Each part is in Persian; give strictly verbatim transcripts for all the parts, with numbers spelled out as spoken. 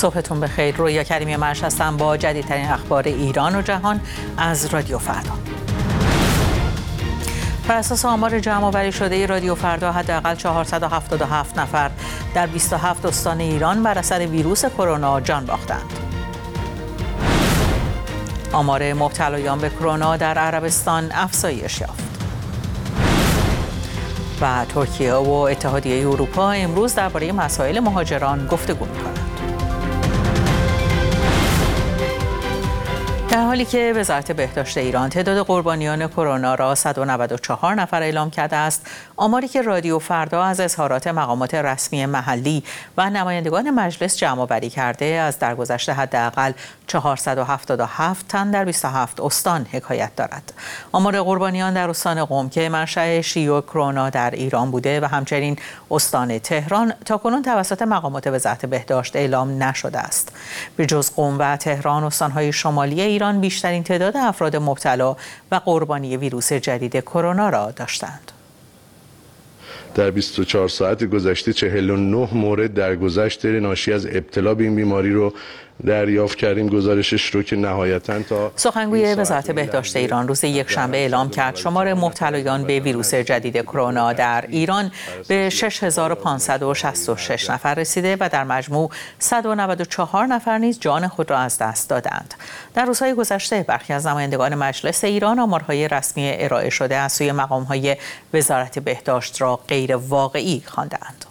صبحتون بخیر. رویا کریمی منش هستم با جدیدترین اخبار ایران و جهان از رادیو فردا. بر اساس آمار جمع‌آوری شده رادیو فردا، حداقل چهارصد و هفتاد و هفت نفر در بیست و هفت استان ایران بر اثر ویروس کرونا جان باختند. آمار مبتلایان به کرونا در عربستان افزایش یافت. و ترکیه و اتحادیه اروپا امروز درباره مسائل مهاجران گفتگو می‌کنند. در حالی که وزارت بهداشت ایران تعداد قربانیان کرونا را صد و نود و چهار نفر اعلام کرده است، آماری که رادیو فردا از اظهارات مقامات رسمی محلی و نمایندگان مجلس جمع‌آوری کرده از درگذشت حداقل چهارصد و هفتاد و هفت تن در بیست و هفت استان حکایت دارد. آمار قربانیان در استان قم که منشأ شیوع کرونا در ایران بوده و همچنین استان تهران تاکنون توسط مقامات وزارت بهداشت اعلام نشده است. به جز قم و تهران، استان‌های شمالی ایران بیشترین تعداد افراد مبتلا و قربانی ویروس جدید کرونا را داشتند. در بیست و چهار ساعت گذشته چهل و نه مورد درگذشت ناشی از ابتلا به این بیماری رو دریافت کردیم. گزارشش رو که نهایتاً تا سخنگوی وزارت بهداشت ایران روز یکشنبه اعلام کرد شمار مبتلایان به ویروس جدید کرونا در ایران به شش هزار و پانصد و شصت و شش نفر رسیده و در مجموع صد و نود و چهار نفر نیز جان خود را از دست دادند. در روزهای گذشته برخی از نمایندگان مجلس ایران آمارهای رسمی ارائه شده از سوی مقام‌های وزارت بهداشت را غیر واقعی خواندند.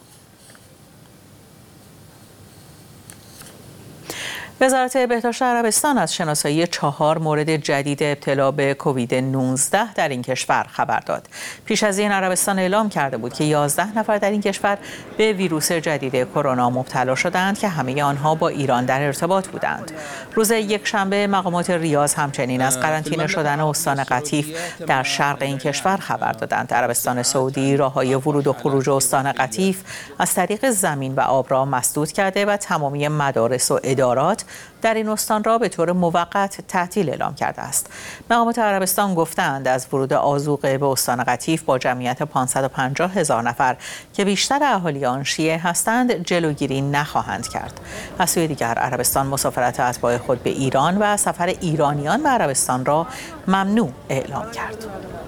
وزارت بهداشت عربستان از شناسایی چهار مورد جدید ابتلا به کووید نوزده در این کشور خبر داد. پیش از این عربستان اعلام کرده بود که یازده نفر در این کشور به ویروس جدید کرونا مبتلا شدند که همه آنها با ایران در ارتباط بودند. روز یکشنبه مقامات ریاض همچنین از قرنطینه شدن استان قطیف در شرق این کشور خبر دادند. عربستان سعودی راههای ورود و خروج استان قطیف از طریق زمین و آب را مسدود کرده و تمامی مدارس و ادارات در این استان را به طور موقت تعطیل اعلام کرده است. مقامات عربستان گفتند از ورود آذوقه به استان قطیف با جمعیت پانصد و پنجاه هزار نفر که بیشتر اهالی آن شیعه هستند جلوگیری نخواهند کرد. از سوی دیگر عربستان مسافرت اتباع خود به ایران و سفر ایرانیان به عربستان را ممنوع اعلام کرد.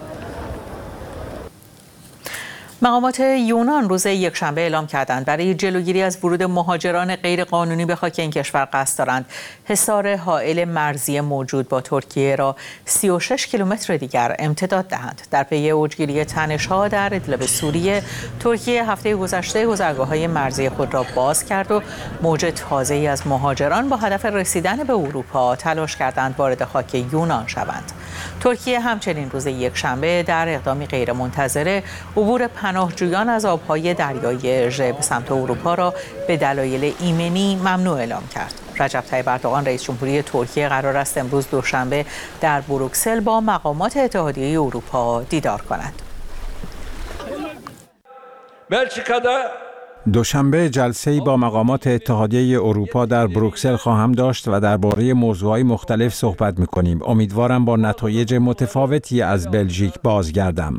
مقامات یونان روز یکشنبه اعلام کردند برای جلوگیری از ورود مهاجران غیرقانونی به خاک این کشور قصد دارند حصار حائل مرزی موجود با ترکیه را سی و شش کیلومتر دیگر امتداد دهند. در پی اوجگیری تنش‌ها در ادلب سوریه، ترکیه هفته گذشته گذرگاه‌های مرزی خود را باز کرد و موج تازه‌ای از مهاجران با هدف رسیدن به اروپا تلاش کردند وارد خاک یونان شوند. ترکیه همچنین روز یکشنبه در اقدامی غیرمنتظره عبور پناهجویان از آبهای دریای اژه به سمت اروپا را به دلایل ایمنی ممنوع اعلام کرد. رجب طیب اردوغان رئیس جمهوری ترکیه قرار است امروز دوشنبه در بروکسل با مقامات اتحادیه اروپا دیدار کند. دوشنبه جلسه‌ای با مقامات اتحادیه اروپا در بروکسل خواهم داشت و درباره موضوعات مختلف صحبت می‌کنیم. امیدوارم با نتایج متفاوتی از بلژیک بازگردم.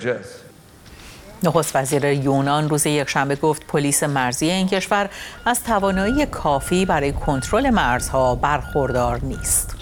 نخست وزیر یونان روز یکشنبه گفت پلیس مرزی این کشور از توانایی کافی برای کنترل مرزها برخوردار نیست.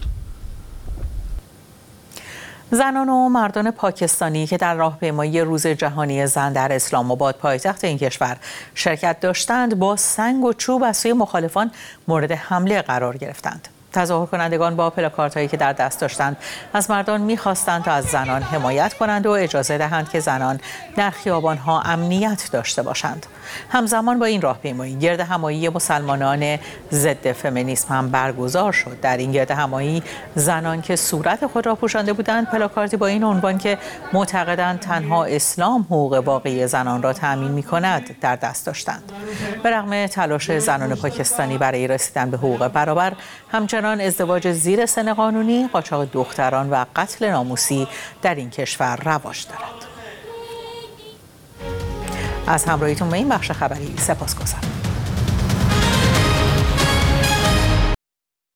زنان و مردان پاکستانی که در راهپیمایی روز جهانی زن در اسلام آباد پایتخت این کشور شرکت داشتند با سنگ و چوب از سوی مخالفان مورد حمله قرار گرفتند. تظاهر کنندگان با پلاکاردهایی که در دست داشتند از مردان می‌خواستند تا از زنان حمایت کنند و اجازه دهند که زنان در خیابان‌ها امنیت داشته باشند. همزمان با این راهپیمایی گردهمایی مسلمانان ضد فمینیسم هم برگزار شد. در این گردهمایی زنان که صورت خود را پوشانده بودند پلاکاردی با این عنوان که معتقدند تنها اسلام حقوق واقعی زنان را تأمین می‌کند در دست داشتند. به رغم تلاش زنان پاکستانی برای رسیدن به حقوق برابر، همچنین ازدواج زیر سن قانونی، قاچاق دختران و قتل ناموسی در این کشور رواج دارد. از همراهیتون به این بخش خبری سپاسگزارم.